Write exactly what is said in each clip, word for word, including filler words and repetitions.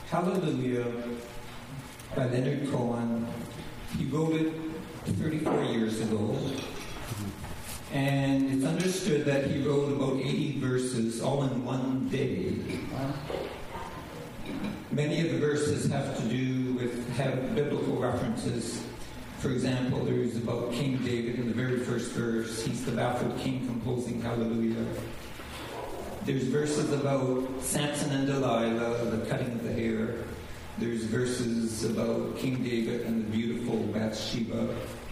Hallelujah by Leonard Cohen. He wrote it thirty-four years ago. And it's understood that he wrote about eighty verses all in one day. Many of the verses have to do with, have biblical references. For example, there's about King David in the very first verse. He's the baffled king composing Hallelujah. There's verses about Samson and Delilah, the cutting of the hair. There's verses about King David and the beautiful Bathsheba.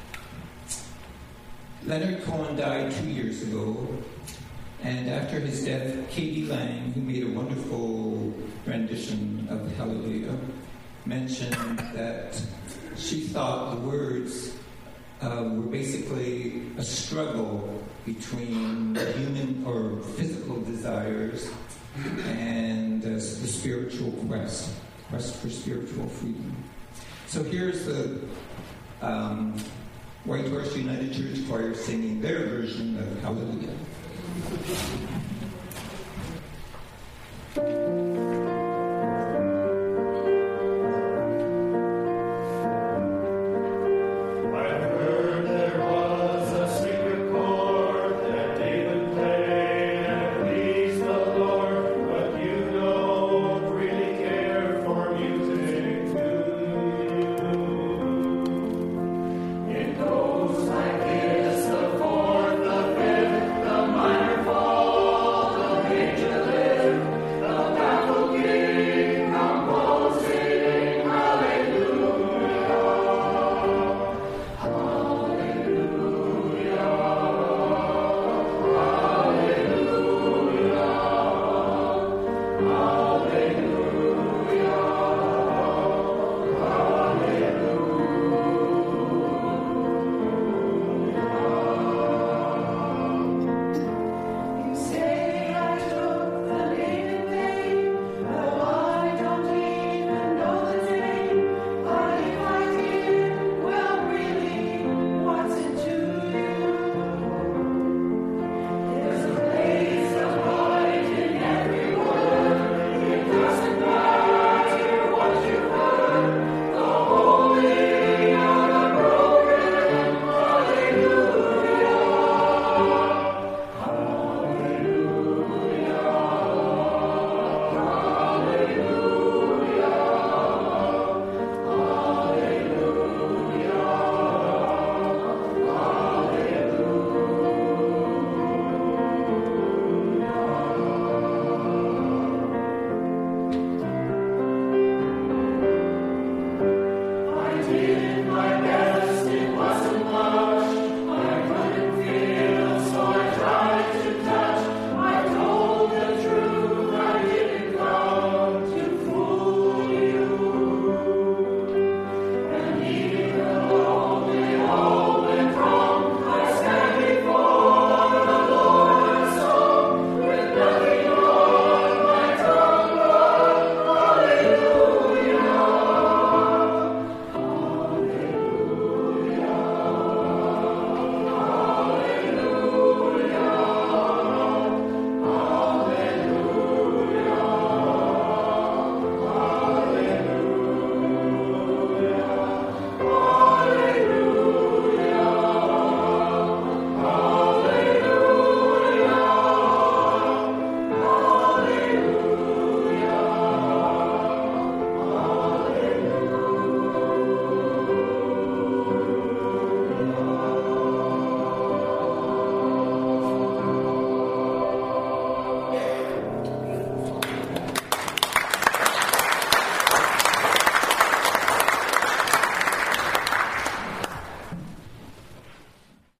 Leonard Cohen died two years ago, and after his death, Katie Lang, who made a wonderful rendition of Hallelujah, mentioned that she thought the words uh, were basically a struggle between human or physical desires and uh, the spiritual quest, quest for spiritual freedom. So here's the um, White Horse United Church Choir singing their version of Hallelujah. Hallelujah.